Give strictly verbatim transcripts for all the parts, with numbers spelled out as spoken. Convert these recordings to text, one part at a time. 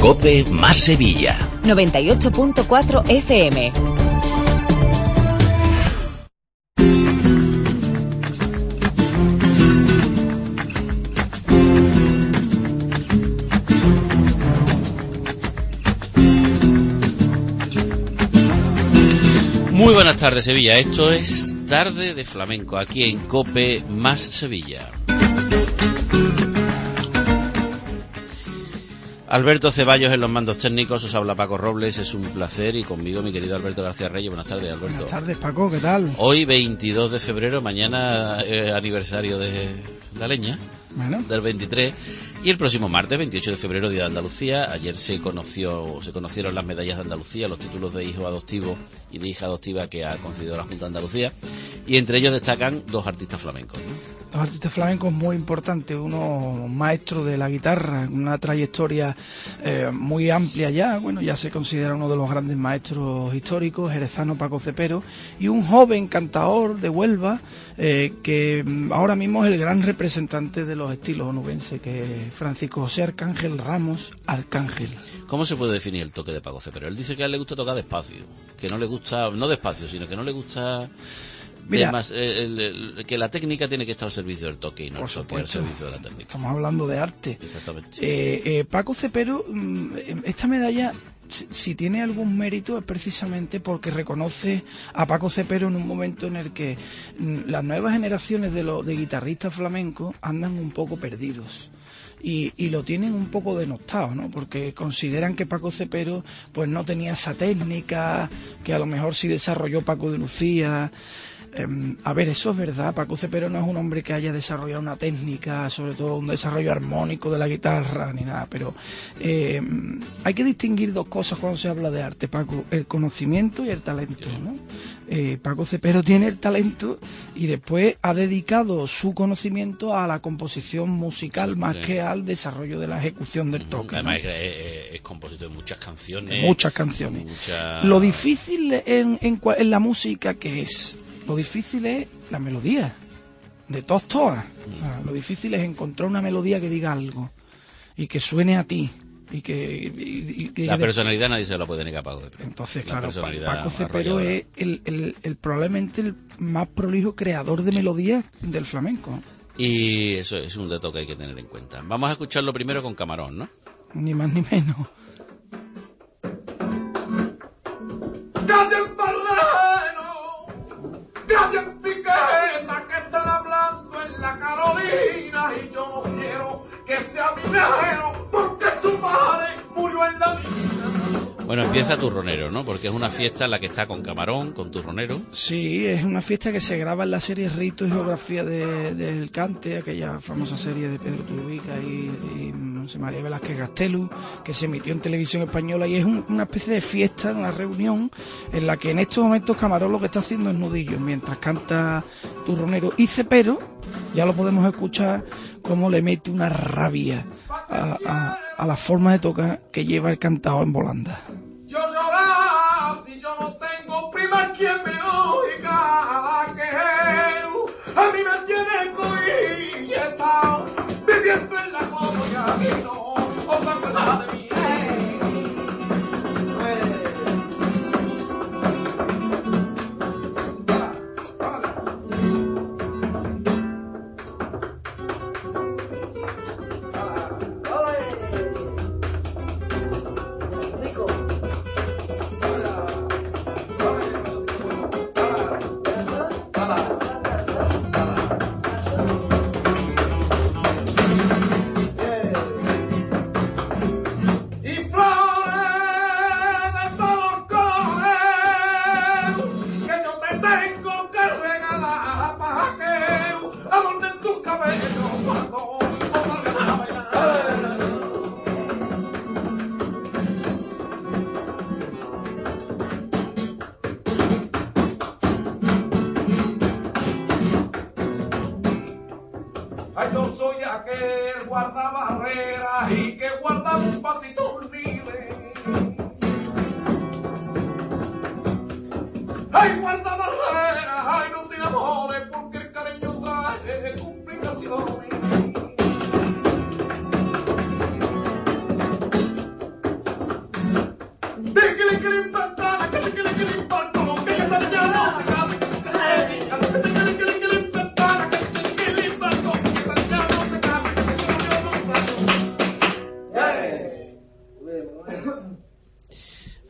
COPE más Sevilla. noventa y ocho punto cuatro F M. Muy buenas tardes, Sevilla. Esto es Tarde de Flamenco, aquí en COPE más Sevilla. Alberto Ceballos en los mandos técnicos, os habla Paco Robles, es un placer, y conmigo mi querido Alberto García Reyes. Buenas tardes, Alberto. Buenas tardes, Paco, ¿qué tal? Hoy veintidós de febrero, mañana eh, aniversario de la leña, bueno, del veintitrés, y el próximo martes, veintiocho de febrero, Día de Andalucía. Ayer se conoció, se conocieron las medallas de Andalucía, los títulos de hijo adoptivo y de hija adoptiva que ha concedido la Junta de Andalucía, y entre ellos destacan dos artistas flamencos, ¿no? Dos artistas flamencos muy importantes, uno maestro de la guitarra, una trayectoria eh, muy amplia ya, bueno, ya se considera uno de los grandes maestros históricos, jerezano Paco Cepero, y un joven cantador de Huelva eh, que ahora mismo es el gran representante de los estilos onubenses, que es Francisco José Arcángel Ramos Arcángel. ¿Cómo se puede definir el toque de Paco Cepero? Él dice que a él le gusta tocar despacio, que no le gusta, no despacio, sino que no le gusta... Mira, más, el, el, el, que la técnica tiene que estar al servicio del toque y no el toque al servicio de la técnica. Estamos hablando de arte. Exactamente. Eh, eh, Paco Cepero, esta medalla, si, si tiene algún mérito, es precisamente porque reconoce a Paco Cepero en un momento en el que las nuevas generaciones de, los, de guitarristas flamencos andan un poco perdidos. Y, y lo tienen un poco denostado, ¿no? Porque consideran que Paco Cepero pues no tenía esa técnica, que a lo mejor sí desarrolló Paco de Lucía. Eh, a ver, eso es verdad. Paco Cepero no es un hombre que haya desarrollado una técnica, sobre todo un desarrollo armónico de la guitarra, ni nada, pero eh, hay que distinguir dos cosas cuando se habla de arte, Paco: el conocimiento y el talento, ¿no? Eh, Paco Cepero tiene el talento y después ha dedicado su conocimiento a la composición musical más sí. que al desarrollo de la ejecución del toque. Además, ¿no? es, es, es compositor de muchas canciones. De muchas canciones. Mucha... Lo difícil en, en, en la música, ¿qué es? Lo difícil es la melodía, de todas, todas. Mm. O sea, lo difícil es encontrar una melodía que diga algo y que suene a ti. Y que, y, y que la personalidad nadie se la puede negar a Paco Cepero. Entonces, claro, Paco Cepero es el, el, el, probablemente el más prolijo creador de melodías del flamenco. Y eso es un dato que hay que tener en cuenta. Vamos a escucharlo primero con Camarón, ¿no? Ni más ni menos. ¡Callen Barreno! ¡Callen Piqueta! Que están hablando en la Carolina, y yo no quiero que sea minero, porque su madre murió en la mina. Bueno, empieza Turronero, ¿no? Porque es una fiesta en la que está con Camarón, con Turronero. Sí, es una fiesta que se graba en la serie Rito y Geografía de, del Cante, aquella famosa serie de Pedro Turubica y, y no sé, María Velázquez Gastelu, que se emitió en televisión española, y es un, una especie de fiesta, una reunión en la que en estos momentos Camarón lo que está haciendo es nudillos mientras canta Turronero, y Cepero, ya lo podemos escuchar cómo le mete una rabia a, a, a la forma de tocar que lleva el cantado en volanda. Yo llorar si yo no tengo prima quien me oiga, que a mí me tiene cohilleta, viviendo en la joya y no otra cosa de mí.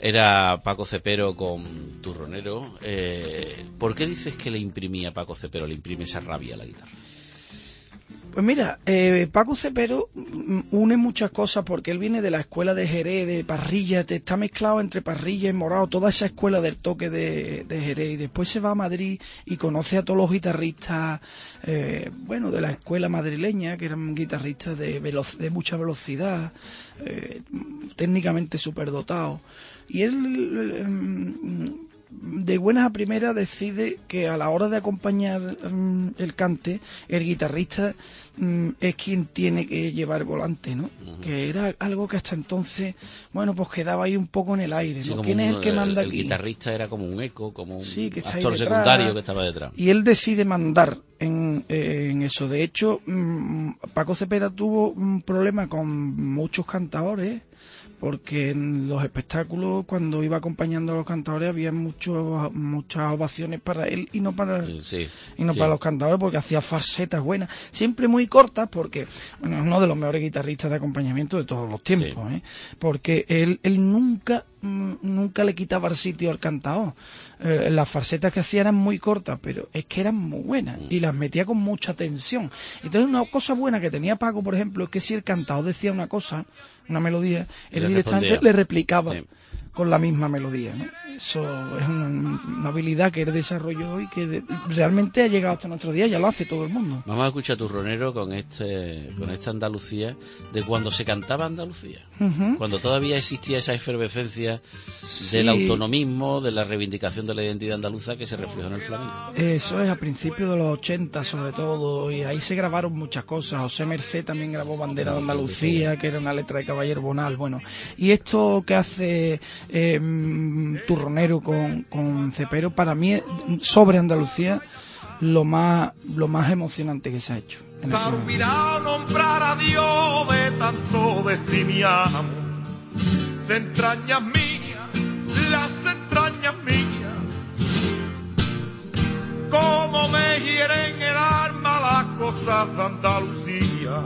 Era Paco Cepero con Turronero. Eh, ¿Por qué dices que le imprimía a Paco Cepero, le imprime esa rabia a la guitarra? Pues mira, eh, Paco Cepero une muchas cosas porque él viene de la escuela de Jerez, de Parrilla, está mezclado entre Parrilla y Morao, toda esa escuela del toque de, de Jerez, y después se va a Madrid y conoce a todos los guitarristas, eh, bueno, de la escuela madrileña, que eran guitarristas de, velo- de mucha velocidad, eh, técnicamente superdotados, y él... Eh, de buenas a primeras decide que a la hora de acompañar um, el cante, el guitarrista um, es quien tiene que llevar el volante, ¿no? Uh-huh. Que era algo que hasta entonces, bueno, pues quedaba ahí un poco en el aire, ¿no? Sí, ¿Quién un, es el que manda el, aquí? El guitarrista era como un eco, como un sí, que está actor secundario que estaba detrás. Y él decide mandar en, eh, en eso. De hecho, um, Paco Cepero tuvo un problema con muchos cantadores, porque en los espectáculos, cuando iba acompañando a los cantadores, había muchos muchas ovaciones para él y no para sí, y no sí. para los cantadores, porque hacía falsetas buenas, siempre muy cortas, porque bueno, es uno de los mejores guitarristas de acompañamiento de todos los tiempos, sí. ¿eh? Porque él él nunca nunca le quitaba el sitio al cantador. Eh, las falsetas que hacía eran muy cortas, pero es que eran muy buenas y las metía con mucha tensión. Entonces, una cosa buena que tenía Paco, por ejemplo, es que si el cantador decía una cosa, una melodía, él directamente respondía. Le replicaba sí. con la misma melodía, ¿no? Eso es una, una habilidad que él desarrolló y que de, realmente ha llegado hasta nuestro día, ya lo hace todo el mundo. Vamos a escuchar a Turronero con este con esta Andalucía de cuando se cantaba Andalucía, uh-huh. cuando todavía existía esa efervescencia sí. del autonomismo, de la reivindicación de la identidad andaluza que se reflejó en el flamenco. Eso es a principios de los ochenta sobre todo, y ahí se grabaron muchas cosas. José Mercé también grabó Bandera de Andalucía, que era una letra de Caballero Bonal, bueno, y esto que hace eh, Turronero con, con Cepero, para mí es, sobre Andalucía, lo más lo más emocionante que se ha hecho. Se olvidado nombrar a Dios de tanto decimiamos, se entrañas mías, las entrañas mías, como me hieren el alma las cosas de Andalucía.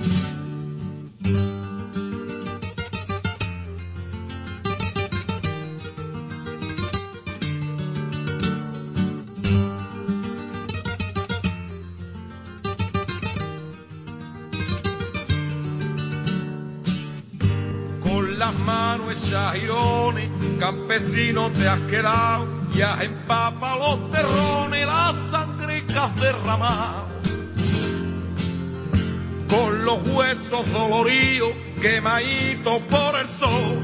Las manos hechas girones, campesino te has quedado, y has empapado los terrones, las sangre que has derramado. Con los huesos doloridos, quemaditos por el sol,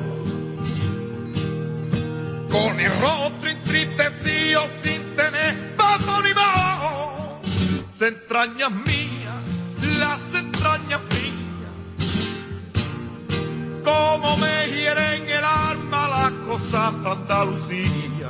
con el rostro entristecido sin tener paso ni voz. Se entrañas mías, las entrañas mías, como me hieren el alma las cosas de Andalucía.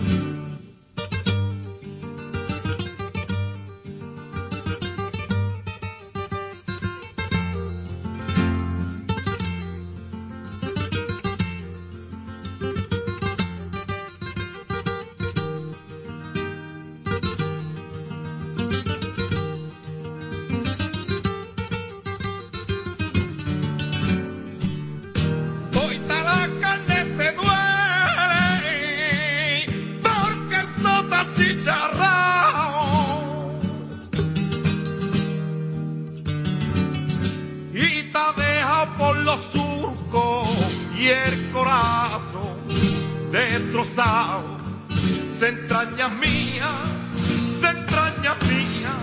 Se entrañas mías, se entrañas mías,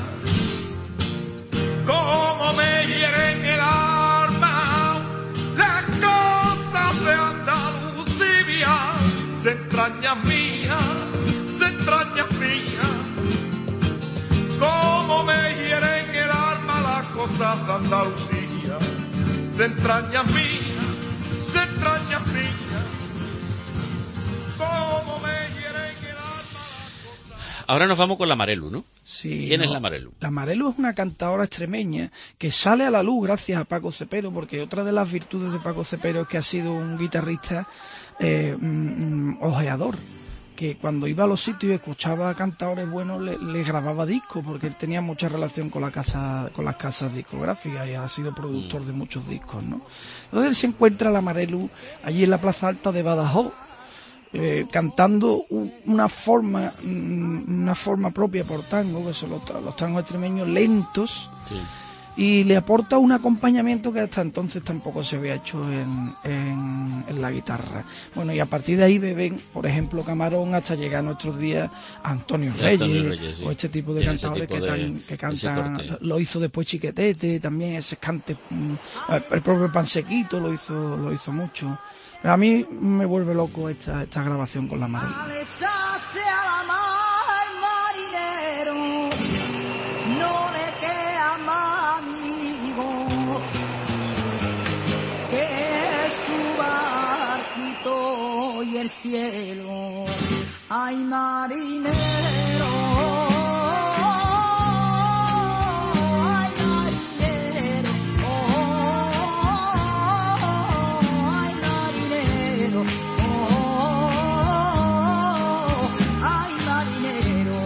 como me hieren el alma las cosas de Andalucía. Se entrañas mías, se entrañas mías, como me hieren el alma las cosas de Andalucía. Se entrañas mías, se entrañas mías, como me Ahora nos vamos con la Marelu, ¿no? Sí. ¿Quién no, es la Marelu? La Marelu es una cantadora extremeña que sale a la luz gracias a Paco Cepero, porque otra de las virtudes de Paco Cepero es que ha sido un guitarrista eh, mm, ojeador, que cuando iba a los sitios y escuchaba a cantadores buenos le, le grababa discos, porque él tenía mucha relación con la casa, con las casas discográficas y ha sido productor mm. de muchos discos, ¿no? Entonces él se encuentra a la Marelu allí en la Plaza Alta de Badajoz, eh, cantando un, una forma una forma propia por tango, que son los, los tangos extremeños lentos, sí. Y le aporta un acompañamiento que hasta entonces tampoco se había hecho en, en, en la guitarra. Bueno, y a partir de ahí beben, por ejemplo, Camarón, hasta llegar a nuestros días a Antonio Reyes, Antonio Reyes sí. O este tipo de Tiene cantadores tipo que, de, tan, que cantan. Lo hizo después Chiquetete, también ese cante, el propio Pansequito lo hizo, lo hizo mucho. Pero a mí me vuelve loco esta, esta grabación con la María. Y el cielo, ay marinero, ay marinero, oh, ay marinero, oh, ay marinero.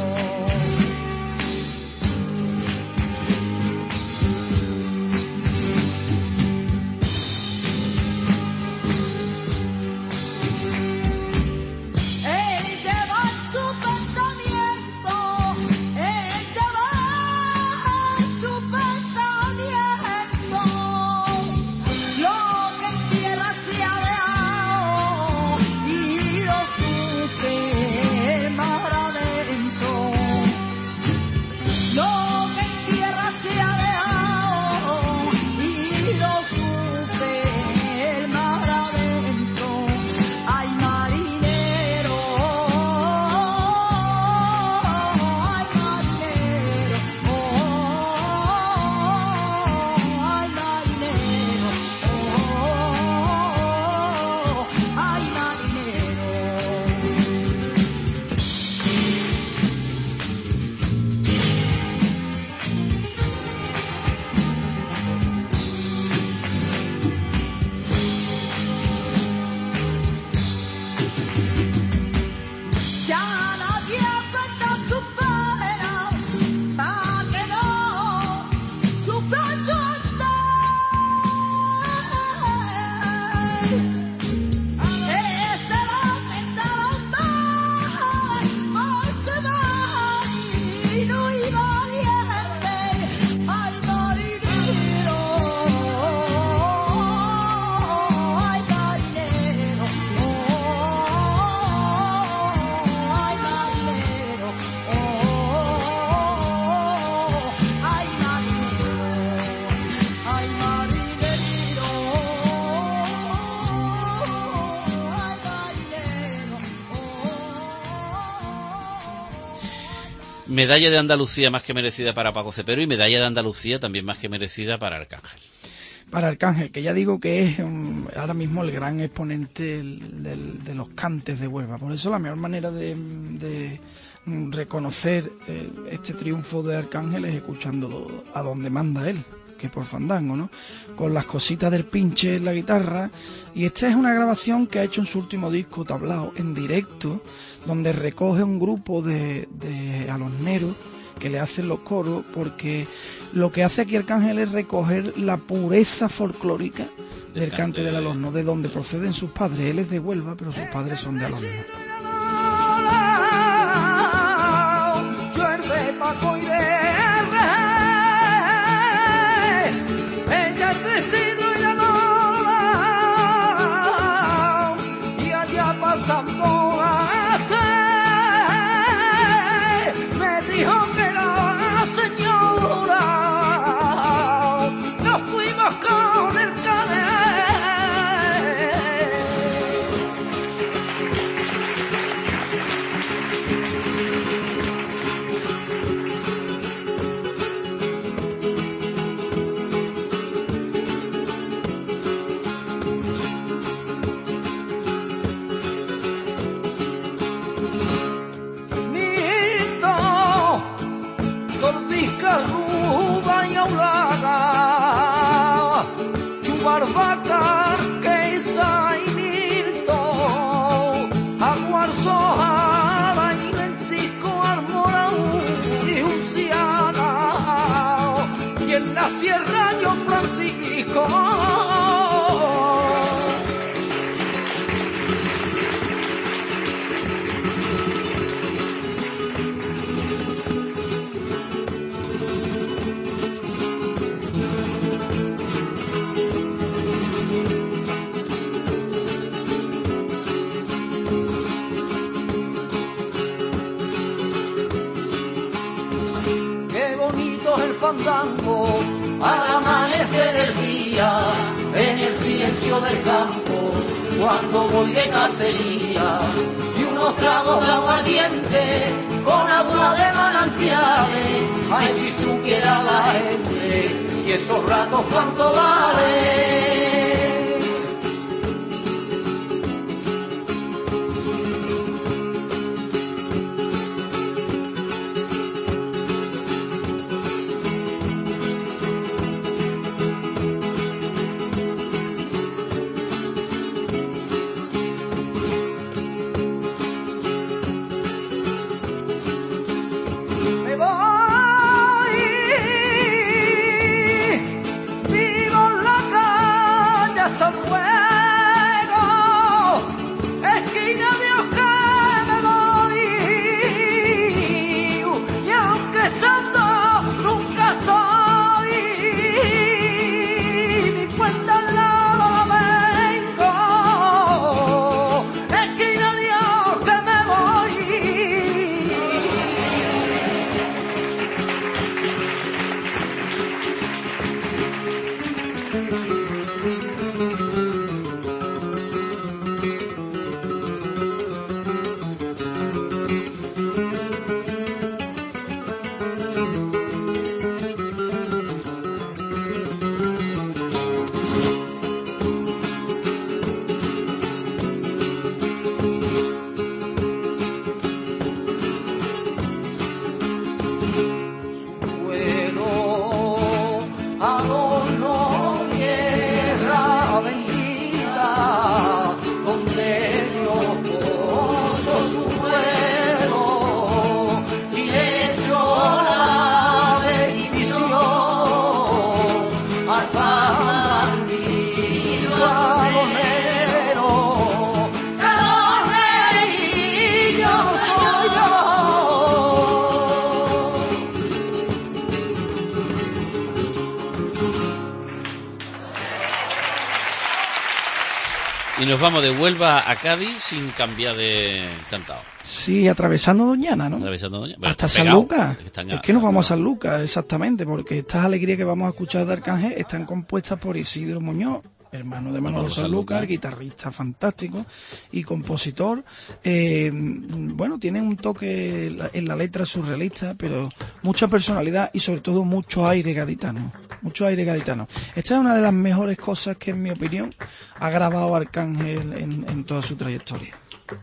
Medalla de Andalucía más que merecida para Paco Cepero y medalla de Andalucía también más que merecida para Arcángel. Para Arcángel, que ya digo que es um, ahora mismo el gran exponente del, del, de los cantes de Huelva. Por eso la mejor manera de, de reconocer eh, este triunfo de Arcángel es escuchándolo a donde manda él, que por fandango, ¿no? Con las cositas del pinche en la guitarra. Y esta es una grabación que ha hecho en su último disco, Tablao, en directo, donde recoge un grupo de, de alorneros que le hacen los coros, porque lo que hace aquí Arcángel es recoger la pureza folclórica del cante del alorno, de donde proceden sus padres. Él es de Huelva, pero sus padres son de Alorno. Yo el de Paco y de ella es de Isidro y la Lola, y allá pasando me dijo que la señora nos fuimos con el Ruba y Aulaga, Chubarbacar, Queiza y Mirto, Aguarzo, Jara y Ventico, Armorau y Unciana, y en la Sierra yo Francisco. fandango al amanecer el día, en el silencio del campo, cuando voy de cacería, y unos tragos de aguardiente con agua de manantiales. Ay, si supiera la gente y esos ratos cuánto vale. Y nos vamos de Huelva a Cádiz sin cambiar de cantado. Sí, atravesando Doñana, ¿no? Atravesando Doñana. Bueno, hasta están San Lucas. pegados, están Es a- que nos vamos a San Lucas, exactamente, porque estas alegrías que vamos a escuchar de Arcángel están compuestas por Isidro Muñoz, hermano de Manolo Sanlúcar, guitarrista fantástico y compositor. Eh, bueno, tiene un toque en la letra surrealista, pero mucha personalidad y sobre todo mucho aire gaditano. Mucho aire gaditano. Esta es una de las mejores cosas que, en mi opinión, ha grabado Arcángel en, en toda su trayectoria.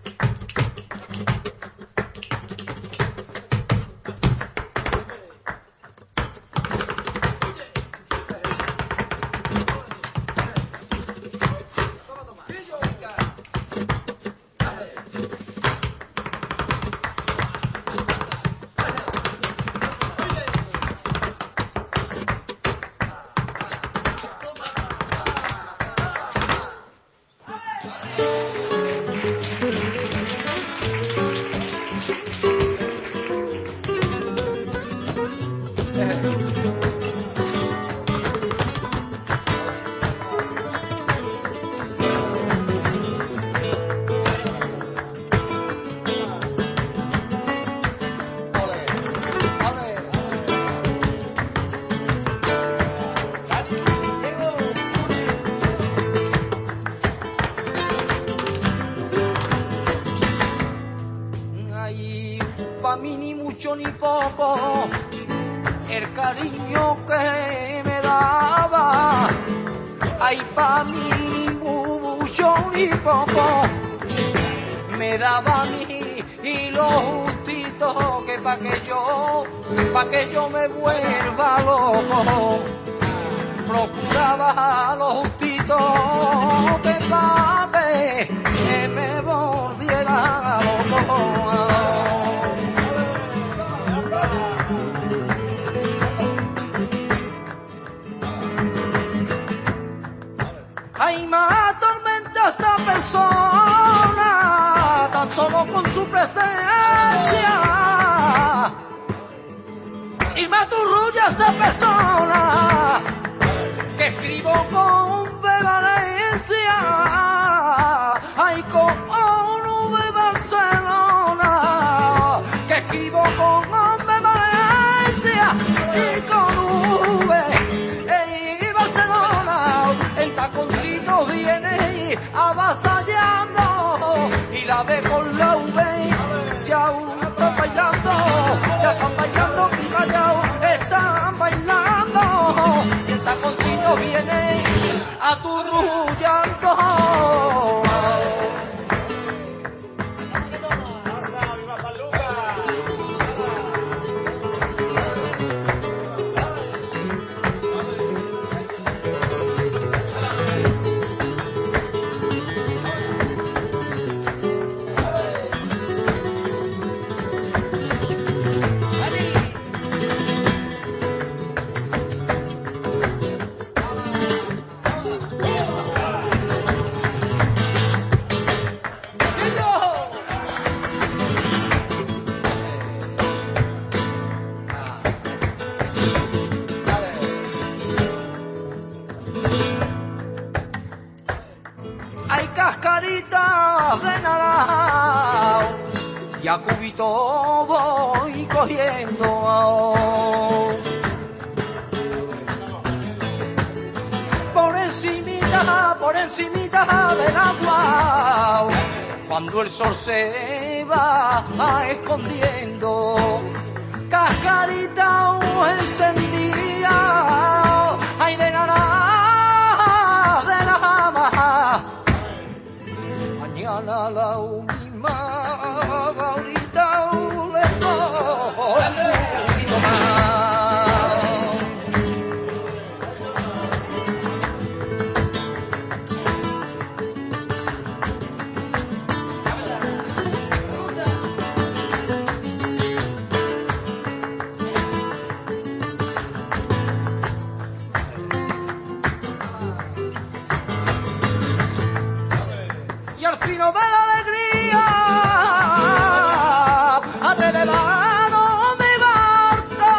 Pa' mí ni mucho ni poco el cariño que me daba. Ay, pa' mí ni mucho ni poco me daba a mí y lo justito que pa' que yo, pa' que yo me vuelva loco. Procuraba lo justito que pa' que me volviera loco. Ay, me atormenta esa persona, tan solo con su presencia. Y me aturrulla esa persona, que escribo con Valencia. Ay, con V Barcelona, que escribo con Valencia y con avasallando y la ve con la V ya está bailando, ya están bailando picallao, están bailando y el taconcito viene aturrullando. Cascaritas de naranja y a cubito voy cogiendo por encimita, por encimita del agua cuando el sol se va escondiendo. Cascarita encendida, ay de naranja, de naranja. Mañana la misma ahorita le cojo el poquito más. Y al fino de la alegría, atrevedano mi barca,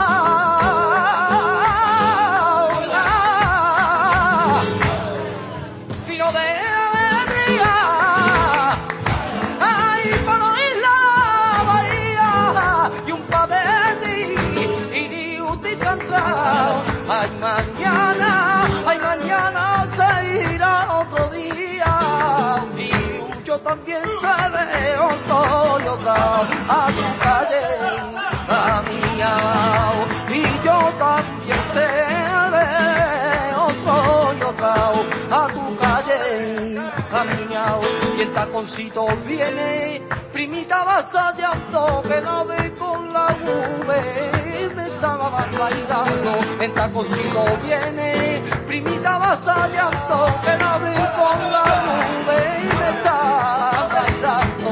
fino de la alegría, ay, por oír la bahía, y un padeti, y ni un ticantrao, ay, mañana, ay, mañana se irá otro día. Yo también seré otro y otra a tu calle, a mía. Y yo también seré otro y otra a tu calle, a mía. Y el taconcito viene, primita vasallando, que la ve con la V, me estaba bailando. El taconcito viene, primita vasallando, que la ve con la V y me está bailando.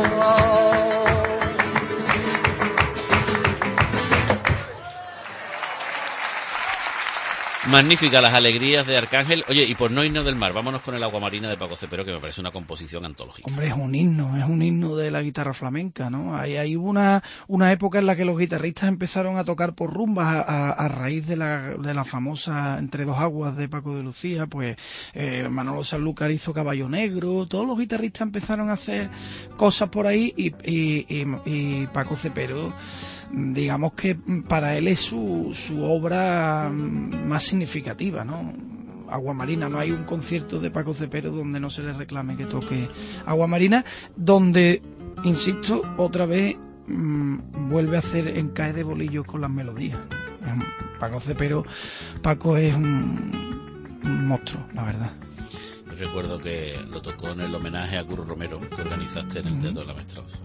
Magníficas las alegrías de Arcángel. Oye, y por no irnos del mar, vámonos con el Agua Marina de Paco Cepero, que me parece una composición antológica. Hombre, es un himno, es un himno de la guitarra flamenca, ¿no? Hay, hay una, una época en la que los guitarristas empezaron a tocar por rumbas a, a, a raíz de la, de la famosa Entre dos aguas de Paco de Lucía, pues eh, Manolo Sanlúcar hizo Caballo Negro, todos los guitarristas empezaron a hacer cosas por ahí y, y, y, y Paco Cepero, digamos que para él es su, su obra más significativa, ¿no? Agua Marina, no hay un concierto de Paco Cepero donde no se le reclame que toque Agua Marina, donde, insisto, otra vez mmm, vuelve a hacer encaje de bolillos con las melodías. Paco Cepero, Paco es un, un monstruo, la verdad. Yo recuerdo que lo tocó en el homenaje a Curro Romero que organizaste en el uh-huh. Teatro de la Maestranza.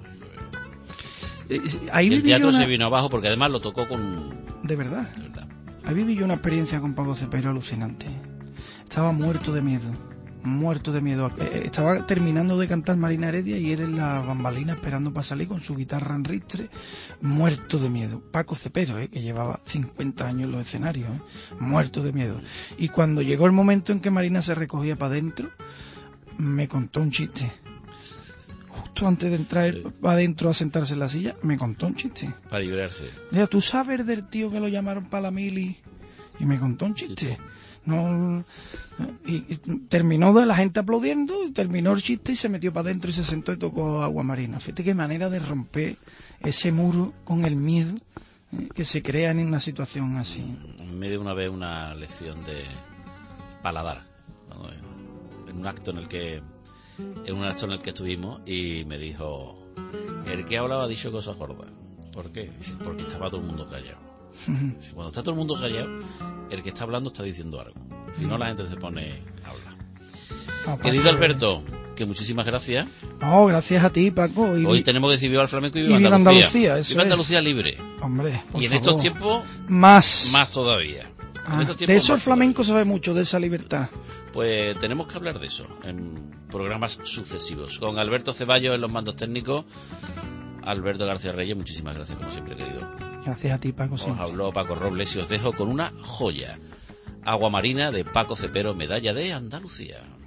Ahí el teatro una... se vino abajo porque además lo tocó con... ¿De verdad? De verdad. Ahí viví yo una experiencia con Paco Cepero alucinante. Estaba muerto de miedo, muerto de miedo. Estaba terminando de cantar Marina Heredia y él en la bambalina esperando para salir con su guitarra en ristre, muerto de miedo. Paco Cepero, ¿eh? Que llevaba cincuenta años en los escenarios, ¿eh? Muerto de miedo. Y cuando llegó el momento en que Marina se recogía para adentro, me contó un chiste. Justo antes de entrar para adentro a sentarse en la silla, me contó un chiste. Para librarse. Mira, ¿tú sabes del tío que lo llamaron para la mili? Y me contó un chiste. Sí, sí. No, y, y terminó de la gente aplaudiendo, y terminó el chiste y se metió para adentro y se sentó y tocó Agua Marina. Fíjate qué manera de romper ese muro con el miedo eh, que se crea en una situación así. Me dio una vez una lección de paladar. en un acto en el que en un acto en el que estuvimos y me dijo, el que hablaba ha dicho cosas gordas. ¿Por qué? Dice, porque estaba todo el mundo callado. Dice, cuando está todo el mundo callado, el que está hablando está diciendo algo. Si no, la gente se pone a hablar. Ah, querido Alberto, que muchísimas gracias. No, gracias a ti, Paco. Y Hoy tenemos que decir viva el flamenco y viva, y viva Andalucía. Andalucía eso viva Andalucía es. libre. Hombre, por y en favor. estos tiempos, más, más todavía. Ah, de eso el flamenco todavía. Sabe mucho, de esa libertad. Pues tenemos que hablar de eso en programas sucesivos. Con Alberto Ceballos en los mandos técnicos, Alberto García Reyes, muchísimas gracias como siempre, querido. Gracias a ti, Paco. Os siempre. habló Paco Robles y os dejo con una joya. Agua Marina de Paco Cepero, medalla de Andalucía.